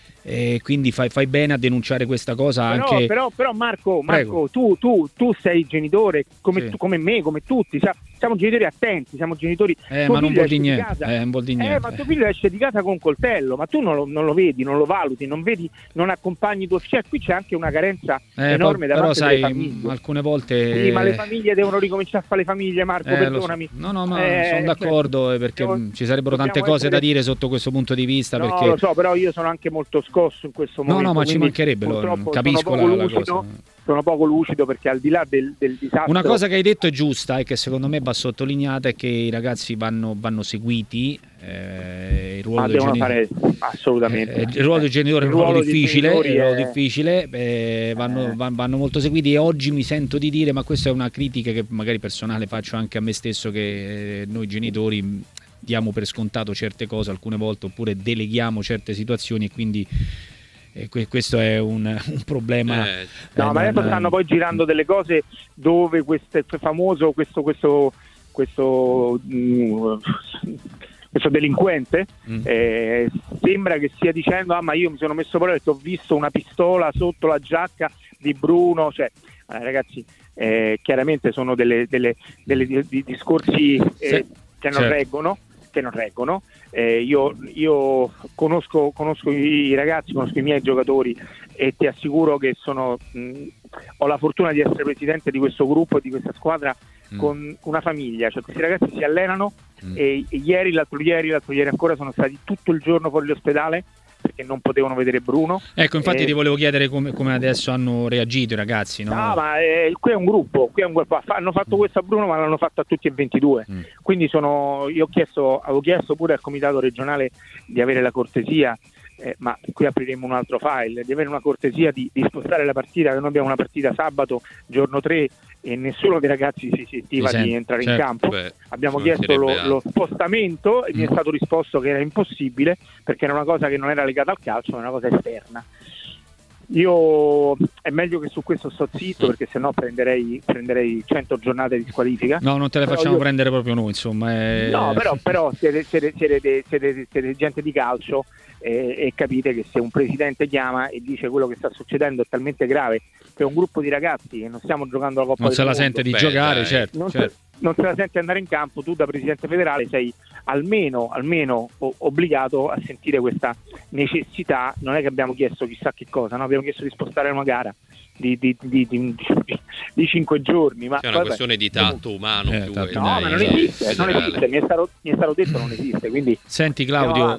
E quindi fai, fai bene a denunciare questa cosa. Però, anche però, però Marco, Marco tu, tu, tu sei genitore come, sì. tu, come me, come tutti, siamo genitori attenti, siamo genitori. Eh, ma non vuol dire niente. Eh, non vuol dire niente. Eh, ma tuo figlio esce di casa con un coltello, ma tu non lo, non lo vedi, non lo valuti, non vedi, non accompagni tuo figlio. Cioè, qui c'è anche una carenza eh, enorme da parte delle famiglie. Però sai, alcune volte. Sì, ma le famiglie devono ricominciare a fare le famiglie, Marco, eh, perdonami. So. No, no, ma eh, sono d'accordo beh, perché devo, ci sarebbero tante cose essere... da dire sotto questo punto di vista. No, perché... lo so, però io sono anche molto scosso in questo momento. No, no, ma ci mancherebbe, lo, capisco la, la cosa. Sono poco lucido perché al di là del, del disastro... Una cosa che hai detto è giusta e che secondo me va sottolineata è che i ragazzi vanno, vanno seguiti. Eh, il ruolo ah, del devono genitore, fare assolutamente. Eh, il ruolo del genitore è un ruolo, ruolo difficile, è... ruolo difficile eh, vanno, eh. vanno molto seguiti e oggi mi sento di dire, ma questa è una critica che magari personale faccio anche a me stesso, che noi genitori diamo per scontato certe cose alcune volte oppure deleghiamo certe situazioni e quindi e questo è un, un problema. Eh, no, eh, ma adesso stanno poi girando delle cose dove questo famoso questo questo questo mh, questo delinquente mm. eh, sembra che stia dicendo ah ma io mi sono messo fuori perché ho visto una pistola sotto la giacca di Bruno, cioè eh, ragazzi eh, chiaramente sono delle, delle, delle di, di discorsi eh, sì, che non certo. reggono che non reggono. Eh, io io conosco, conosco i ragazzi, conosco i miei giocatori e ti assicuro che sono mh, ho la fortuna di essere presidente di questo gruppo e di questa squadra mm. con una famiglia, cioè questi ragazzi si allenano mm. e, e ieri, l'altro ieri, l'altro ieri ancora sono stati tutto il giorno fuori l'ospedale perché non potevano vedere Bruno. Ecco, infatti eh, ti volevo chiedere come, come adesso hanno reagito i ragazzi, no? No, ma eh, qui è un gruppo, qui è un gruppo, hanno fatto questo a Bruno ma l'hanno fatto a tutti e ventidue, mm. quindi sono, io ho chiesto, avevo chiesto pure al comitato regionale di avere la cortesia, eh, ma qui apriremo un altro file, di avere una cortesia di, di spostare la partita, che noi abbiamo una partita sabato, giorno tre, e nessuno dei ragazzi si sentiva sente, di entrare certo. in campo. Beh, abbiamo chiesto lo, lo spostamento e mm. mi è stato risposto che era impossibile perché era una cosa che non era legata al calcio, ma era una cosa esterna. Io è meglio che su questo sto zitto perché sennò prenderei prenderei cento giornate di squalifica. No, non te le però facciamo io... prendere proprio noi, insomma. È... No, però, però siete, siete, siete, siete, siete gente di calcio e, e capite che se un presidente chiama e dice quello che sta succedendo è talmente grave che un gruppo di ragazzi che non stiamo giocando la Coppa non del se la Mondo, sente di beh, giocare, dai, certo, non, certo. Se, non se la sente andare in campo, tu da presidente federale sei almeno, almeno o, obbligato a sentire questa necessità. Non è che abbiamo chiesto chissà che cosa, no? Abbiamo chiesto di spostare una gara di, di, di, di, di, di cinque giorni, ma è una questione di tatto umano eh, più tatto. che no, dai, ma non esiste, non federale. esiste. Mi è stato, mi è stato detto non esiste, quindi senti Claudio,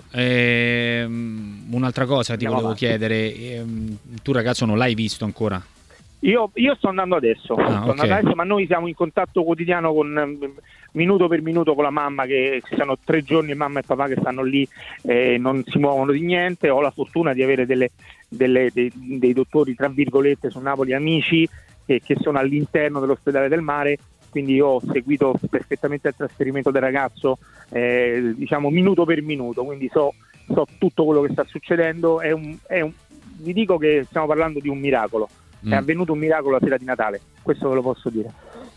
ehm, un'altra cosa ti Andiamo volevo avanti. chiedere, ehm, tu ragazzo non l'hai visto ancora? Io, io sto andando adesso, Ah, sto ok. andando adesso, ma noi siamo in contatto quotidiano con eh, minuto per minuto con la mamma, che ci sono tre giorni mamma e papà che stanno lì e eh, non si muovono di niente. Ho la fortuna di avere delle, delle, dei, dei dottori tra virgolette su Napoli amici che, che sono all'interno dell'ospedale del Mare, quindi io ho seguito perfettamente il trasferimento del ragazzo eh, diciamo minuto per minuto, quindi so, so tutto quello che sta succedendo. È un, è un, vi dico che stiamo parlando di un miracolo. È avvenuto un miracolo la sera di Natale, questo ve lo posso dire,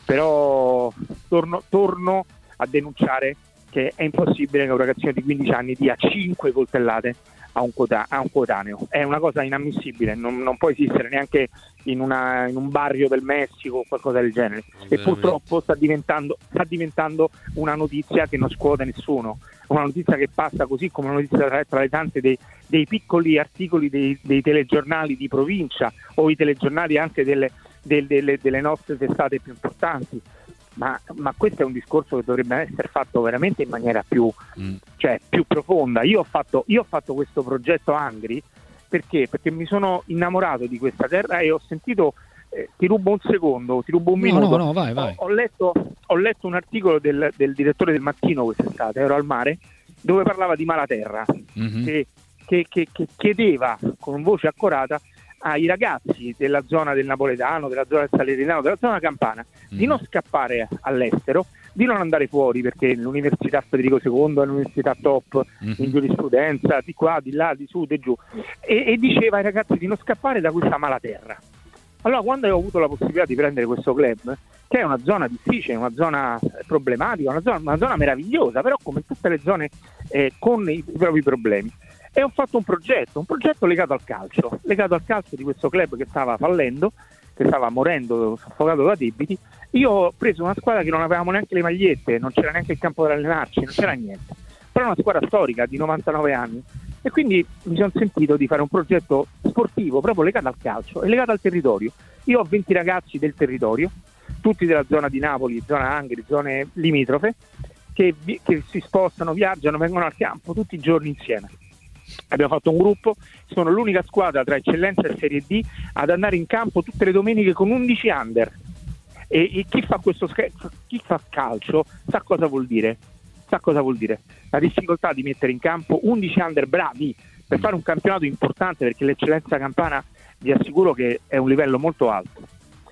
però torno, torno a denunciare che è impossibile che un ragazzino di quindici anni dia cinque coltellate a un, quota, a un coetaneo. È una cosa inammissibile, non, non può esistere neanche in, una, in un barrio del Messico o qualcosa del genere. E purtroppo sta diventando, sta diventando una notizia che non scuote nessuno, una notizia che passa così come una notizia tra, tra le tante dei, dei piccoli articoli dei, dei telegiornali di provincia o i telegiornali anche delle, delle, delle, delle nostre testate più importanti. Ma, ma questo è un discorso che dovrebbe essere fatto veramente in maniera più, mm. cioè, più profonda. Io ho fatto, io ho fatto questo progetto Angri perché? Perché mi sono innamorato di questa terra e ho sentito, eh, ti rubo un secondo, ti rubo un no, minuto. No, no, vai, vai. Ho, ho, letto, ho letto un articolo del, del direttore del Mattino quest'estate, ero al mare, dove parlava di Malaterra, mm-hmm. che, che, che, che chiedeva con voce accorata ai ragazzi della zona del Napoletano, della zona del Salernitano, della zona campana, mm. di non scappare all'estero, di non andare fuori perché l'università Federico secondo è l'università top mm-hmm. in giurisprudenza, di qua, di là, di su, di giù, e, e diceva ai ragazzi di non scappare da questa malaterra. Allora, quando ho avuto la possibilità di prendere questo club, che è una zona difficile, una zona problematica, una zona, una zona meravigliosa, però come tutte le zone eh, con i, i propri problemi, e ho fatto un progetto, un progetto legato al calcio, legato al calcio di questo club che stava fallendo, che stava morendo, soffocato da debiti. Io ho preso una squadra che non avevamo neanche le magliette, non c'era neanche il campo per allenarci, non c'era niente, però una squadra storica di novantanove anni, e quindi mi sono sentito di fare un progetto sportivo proprio legato al calcio e legato al territorio. Io ho venti ragazzi del territorio, tutti della zona di Napoli, zona Angri, zone limitrofe, che, vi- che si spostano, viaggiano, vengono al campo tutti i giorni insieme. Abbiamo fatto un gruppo, sono l'unica squadra tra eccellenza e Serie D ad andare in campo tutte le domeniche con undici under, e, e chi fa questo chi fa calcio sa cosa vuol dire, sa cosa vuol dire la difficoltà di mettere in campo undici under bravi per fare un campionato importante, perché l'eccellenza campana vi assicuro che è un livello molto alto,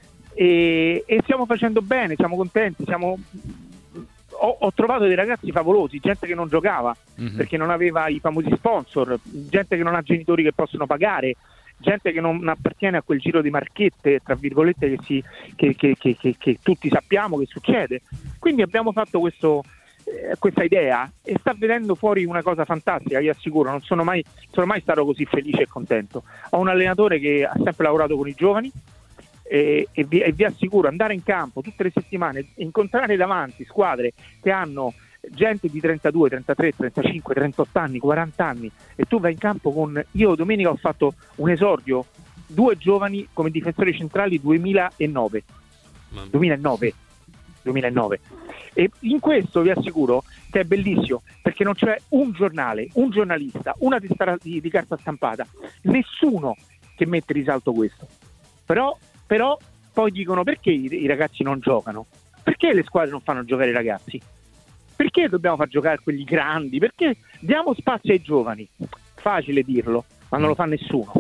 e, e stiamo facendo bene, siamo contenti, siamo Ho, ho trovato dei ragazzi favolosi, gente che non giocava mm-hmm. perché non aveva i famosi sponsor, gente che non ha genitori che possono pagare, gente che non appartiene a quel giro di marchette, tra virgolette, che, si, che, che, che, che, che tutti sappiamo che succede. Quindi abbiamo fatto questo, eh, questa idea, e sta venendo fuori una cosa fantastica, vi assicuro. Non sono mai, sono mai stato così felice e contento. Ho un allenatore che ha sempre lavorato con i giovani, E, e, vi, e vi assicuro, andare in campo tutte le settimane, incontrare davanti squadre che hanno gente di trentadue, trentatré, trentacinque, trentotto anni, quaranta anni, e tu vai in campo con... Io domenica ho fatto un esordio, due giovani come difensori centrali duemilanove duemilanove duemilanove e in questo vi assicuro che è bellissimo, perché non c'è un giornale, un giornalista, una testata di, di carta stampata, nessuno che mette in risalto questo. Però, però poi dicono: perché i, i ragazzi non giocano? Perché le squadre non fanno giocare i ragazzi? Perché dobbiamo far giocare quelli grandi? Perché diamo spazio ai giovani? Facile dirlo, ma non lo fa nessuno.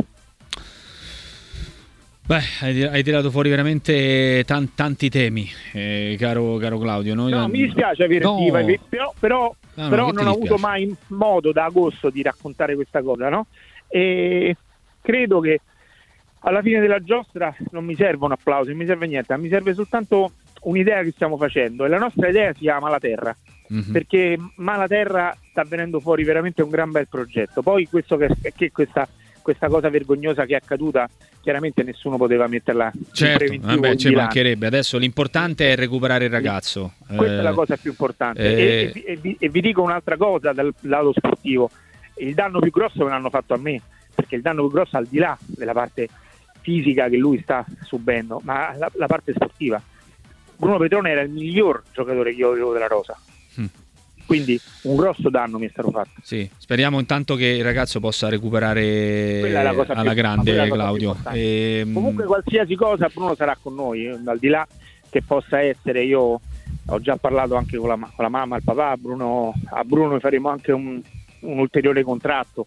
Beh, hai tirato fuori veramente tan- tanti temi, eh, caro, caro Claudio. Noi no, non... mi dispiace avere no. però, però, no, però no, non ho avuto mai modo da agosto di raccontare questa cosa, no? E credo che alla fine della giostra non mi serve un applauso, non mi serve niente, mi serve soltanto un'idea che stiamo facendo, e la nostra idea si chiama Malaterra, mm-hmm. perché Malaterra sta venendo fuori veramente un gran bel progetto. Poi questo che, che questa questa cosa vergognosa che è accaduta, chiaramente nessuno poteva metterla certo, in preventivo. Vabbè, ci mancherebbe. Adesso l'importante è recuperare il ragazzo. Questa eh, è la cosa più importante. eh, E, e, e, vi, e vi dico un'altra cosa dal lato sportivo: il danno più grosso me l'hanno fatto a me, perché il danno più grosso, al di là della parte fisica che lui sta subendo, ma la, la parte sportiva. Bruno Petrone era il miglior giocatore che io avevo della rosa. Mm. Quindi un grosso danno mi è stato fatto. Sì, speriamo intanto che il ragazzo possa recuperare alla più, grande, Claudio. E... Comunque qualsiasi cosa Bruno sarà con noi, al di là che possa essere, io ho già parlato anche con la, con la mamma, il papà, Bruno, a Bruno faremo anche un, un ulteriore contratto,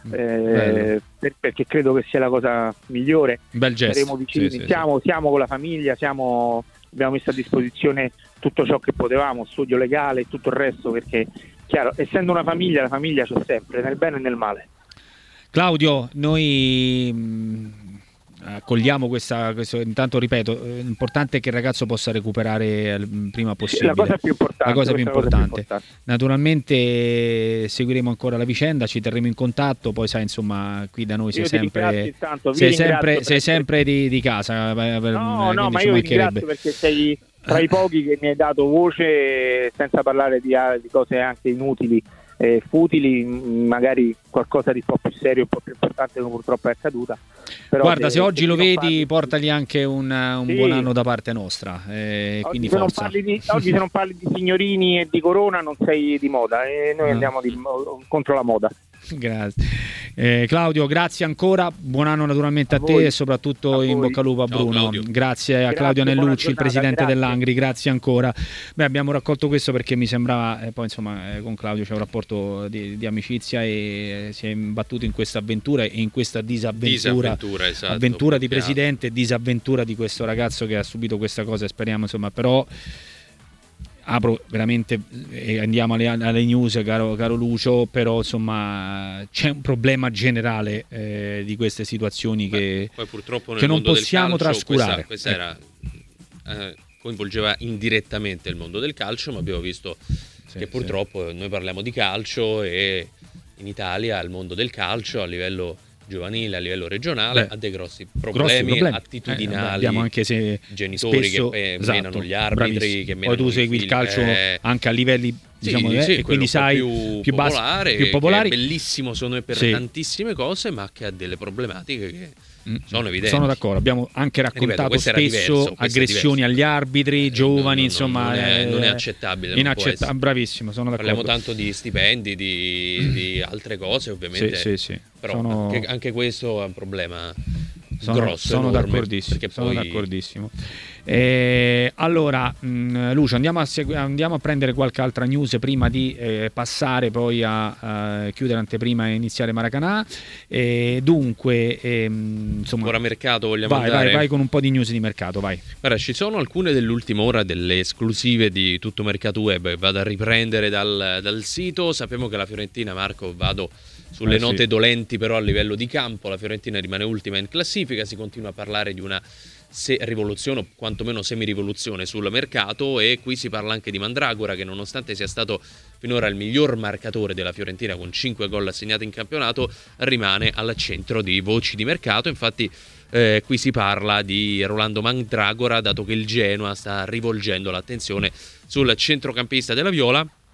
eh, per, perché credo che sia la cosa migliore. Bel gesto. Saremo vicini, sì, sì, siamo, sì. siamo con la famiglia, siamo... abbiamo messo a disposizione tutto ciò che potevamo, studio legale e tutto il resto, perché chiaro, essendo una famiglia, la famiglia c'è sempre, nel bene e nel male. Claudio, noi mh, accogliamo questa, questo, intanto ripeto, l'importante è che il ragazzo possa recuperare il prima possibile. La cosa più importante. La cosa più importante. Cosa più importante. Naturalmente seguiremo ancora la vicenda, ci terremo in contatto, poi sai, insomma, qui da noi sei sempre, intanto, sei sempre, sei perché... sempre di, di casa. No, no, ma io vi ringrazio perché sei tra i pochi che mi hai dato voce, senza parlare di, di cose anche inutili, eh, futili, magari qualcosa di un po' più serio, un po' più importante come purtroppo è accaduta. Però guarda, se, se oggi se lo vedi, parli... portagli anche un, un sì. buon anno da parte nostra. Eh, oggi, quindi se forza. Non di, oggi se non parli di signorini e di corona non sei di moda, e noi no. andiamo di, contro la moda. Grazie. Eh, Claudio, grazie ancora, buon anno naturalmente a, a te voi. E soprattutto a in voi. Bocca al lupo a Bruno. Ciao, grazie a grazie, Claudio Nellucci, il presidente grazie. dell'Angri, grazie ancora. Beh, abbiamo raccolto questo perché mi sembrava, eh, poi insomma eh, con Claudio c'è un rapporto di, di amicizia e eh, si è imbattuto in questa avventura e in questa disavventura, disavventura esatto, avventura di presidente e disavventura di questo ragazzo che ha subito questa cosa, e speriamo insomma, però apro veramente e andiamo alle, alle news, caro, caro Lucio, però insomma c'è un problema generale eh, di queste situazioni. Beh, che, poi purtroppo nel che non mondo possiamo del calcio, trascurare. Questa, questa era, eh, coinvolgeva indirettamente il mondo del calcio, ma abbiamo visto sì, che purtroppo sì. noi parliamo di calcio e in Italia il mondo del calcio a livello giovanile, a livello regionale, Beh, ha dei grossi problemi, grossi problemi. attitudinali, eh, abbiamo anche se genitori spesso, che esatto, menano gli arbitri, bravissimo. che menano poi tu segui il calcio eh, anche a livelli diciamo, sì, eh, sì, e quindi sai più, più, popolare, più popolari, che è bellissimo secondo me per sì. tantissime cose, ma che ha delle problematiche che mm. sono evidenti. Sono d'accordo, abbiamo anche raccontato Ripeto, spesso diverso, aggressioni agli arbitri, eh, giovani, non, non, insomma, non è, eh, non è accettabile. Inaccetta- non bravissimo, sono d'accordo. Parliamo tanto di stipendi, di, mm. di altre cose, ovviamente. Sì, sì, sì. Però sono... anche, anche questo è un problema sono, grosso, sono enorme, d'accordissimo, perché sono poi... d'accordissimo. Eh, allora mh, Lucio, andiamo a, segu- andiamo a prendere qualche altra news prima di eh, passare poi a, a chiudere anteprima e iniziare Maracanã. Eh, dunque ehm, insomma, ora mercato vogliamo vai, andare? vai, vai con un po' di news di mercato, vai. Guarda, ci sono alcune dell'ultima ora delle esclusive di Tutto Mercato Web, vado a riprendere dal, dal sito. Sappiamo che la Fiorentina, Marco, vado sulle eh, note sì. dolenti però a livello di campo, la Fiorentina rimane ultima in classifica, si continua a parlare di una se rivoluzione o quantomeno semi-rivoluzione sul mercato, e qui si parla anche di Mandragora, che nonostante sia stato finora il miglior marcatore della Fiorentina con cinque gol assegnati in campionato, rimane al centro di voci di mercato. Infatti eh, qui si parla di Rolando Mandragora, dato che il Genoa sta rivolgendo l'attenzione sul centrocampista della Viola.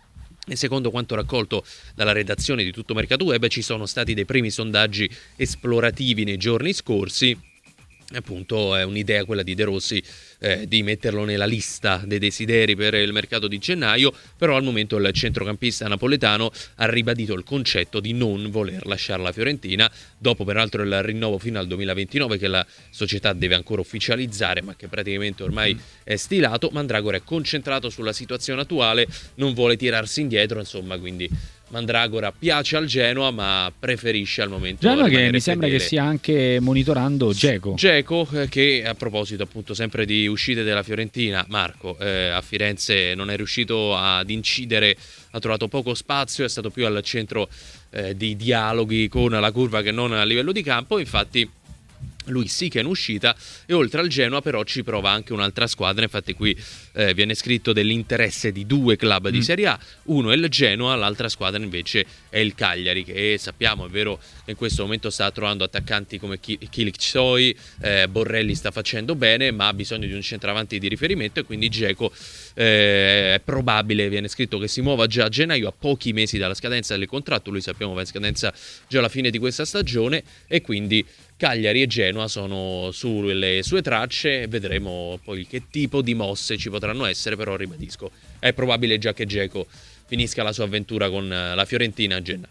E secondo quanto raccolto dalla redazione di Tutto Mercato Web, ci sono stati dei primi sondaggi esplorativi nei giorni scorsi. Appunto è un'idea quella di De Rossi eh, di metterlo nella lista dei desideri per il mercato di gennaio, però al momento il centrocampista napoletano ha ribadito il concetto di non voler lasciare la Fiorentina, dopo peraltro il rinnovo fino al duemilaventinove che la società deve ancora ufficializzare, ma che praticamente ormai è stilato. Mandragora è concentrato sulla situazione attuale, non vuole tirarsi indietro, insomma, quindi Mandragora piace al Genoa, ma preferisce al momento Genoa, che mi fedele. sembra che stia anche monitorando Dzeko. Dzeko, che a proposito appunto sempre di uscite della Fiorentina, Marco eh, a Firenze non è riuscito ad incidere, ha trovato poco spazio, è stato più al centro eh, di dialoghi con la curva che non a livello di campo. Infatti lui sì che è in uscita, e oltre al Genoa però ci prova anche un'altra squadra. Infatti qui eh, viene scritto dell'interesse di due club di Serie A, uno è il Genoa, l'altra squadra invece è il Cagliari, che sappiamo, è vero, che in questo momento sta trovando attaccanti come Kilik Tsoi, eh, Borrelli sta facendo bene, ma ha bisogno di un centravanti di riferimento, e quindi Dzeko eh, è probabile, viene scritto, che si muova già a gennaio, a pochi mesi dalla scadenza del contratto. Lui sappiamo va in scadenza già alla fine di questa stagione, e quindi Cagliari e Genoa sono sulle sue tracce. Vedremo poi che tipo di mosse ci potranno essere, però ribadisco, è probabile già che Dzeko finisca la sua avventura con la Fiorentina a gennaio.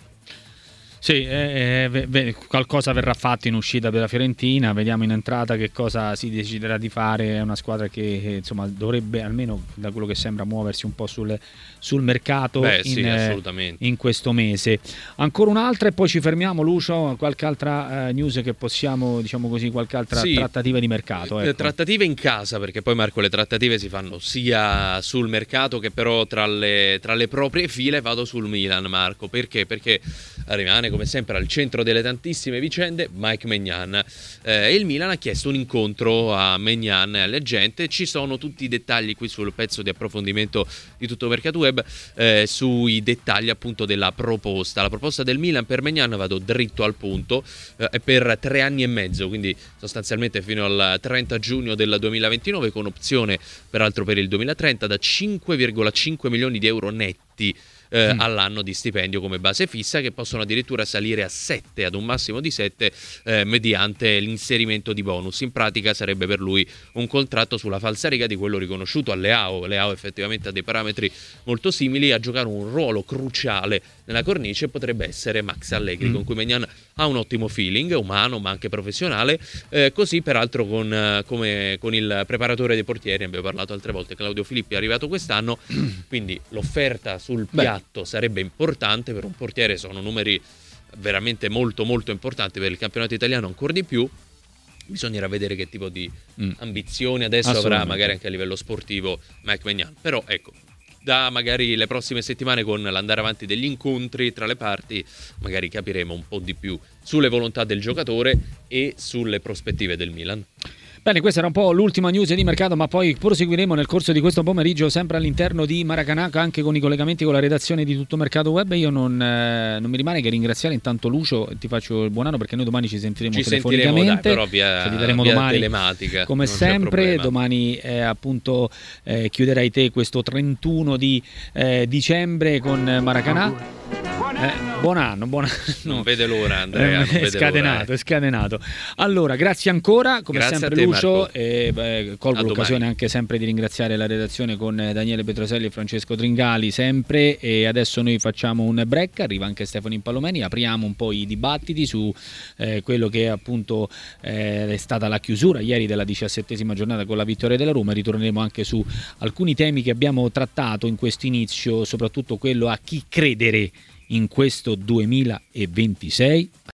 Sì, eh, eh, qualcosa verrà fatto in uscita per la Fiorentina, vediamo in entrata che cosa si deciderà di fare. È una squadra che eh, insomma dovrebbe, almeno da quello che sembra, muoversi un po' sul, sul mercato. Beh, in, sì, eh, in questo mese. Ancora un'altra e poi ci fermiamo, Lucio. Qualche altra eh, news che possiamo, diciamo così, qualche altra sì, trattativa di mercato? Ecco. Trattative in casa, perché poi, Marco, le trattative si fanno sia sul mercato che però tra le, tra le proprie file. Vado sul Milan, Marco, perché? Perché rimane come sempre al centro delle tantissime vicende Mike Maignan. Eh, il Milan ha chiesto un incontro a Maignan e alle gente. Ci sono tutti i dettagli qui sul pezzo di approfondimento di Tutto Mercato Web, eh, sui dettagli appunto della proposta. La proposta del Milan per Maignan, vado dritto al punto, eh, è per tre anni e mezzo, quindi sostanzialmente fino al trenta giugno del duemilaventinove, con opzione peraltro per il duemilatrenta, da cinque virgola cinque milioni di euro netti Eh, mm. all'anno di stipendio come base fissa, che possono addirittura salire a sette, ad un massimo di sette, eh, mediante l'inserimento di bonus. In pratica sarebbe per lui un contratto sulla falsariga di quello riconosciuto a Leao. Leao effettivamente ha dei parametri molto simili. A giocare un ruolo cruciale nella cornice potrebbe essere Max Allegri, mm. con cui Maignan ha un ottimo feeling umano ma anche professionale, eh, così peraltro con, eh, come con il preparatore dei portieri, abbiamo parlato altre volte, Claudio Filippi, è arrivato quest'anno, quindi l'offerta sul piatto Beh. sarebbe importante per un portiere. Sono numeri veramente molto molto importanti per il campionato italiano, ancora di più. Bisognerà vedere che tipo di mm. ambizioni adesso avrà, magari anche a livello sportivo, Mike Maignan. Però ecco, da magari le prossime settimane, con l'andare avanti degli incontri tra le parti, magari capiremo un po' di più sulle volontà del giocatore e sulle prospettive del Milan. Bene, questa era un po' l'ultima news di mercato, ma poi proseguiremo nel corso di questo pomeriggio sempre all'interno di Maracanã, anche con i collegamenti con la redazione di Tutto Mercato Web. Io non, eh, non mi rimane che ringraziare intanto Lucio, ti faccio il buon anno, perché noi domani ci sentiremo ci telefonicamente, sentiremo, dai, però via, ci vedremo via domani telematica, come sempre. Domani eh, appunto eh, chiuderai te questo trentuno di eh, dicembre con Maracanã. Eh, buon anno, buon anno. Non vede l'ora, Andrea. Non è vede scatenato, l'ora, eh. è scatenato. Allora, grazie ancora, come grazie sempre, a te, Lucio. E, beh, colgo a l'occasione domani. anche sempre di ringraziare la redazione con Daniele Petroselli e Francesco Tringali, sempre. E adesso noi facciamo un break. Arriva anche Stefano Impallomeni. Apriamo un po' i dibattiti su eh, quello che appunto eh, è stata la chiusura ieri della diciassettesima giornata con la vittoria della Roma. Ritorneremo anche su alcuni temi che abbiamo trattato in questo inizio, soprattutto quello a chi credere in questo duemilaventisei.